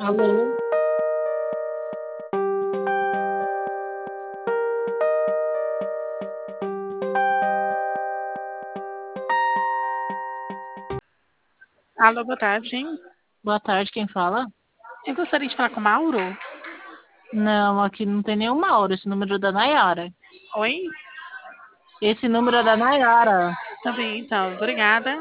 Alô? Alô, boa tarde. Boa tarde, quem fala? Eu gostaria de falar com o Mauro. Não, aqui não tem nenhuma hora, esse número é da Nayara. Oi? Esse número é da Nayara. Tá bem, então. Obrigada.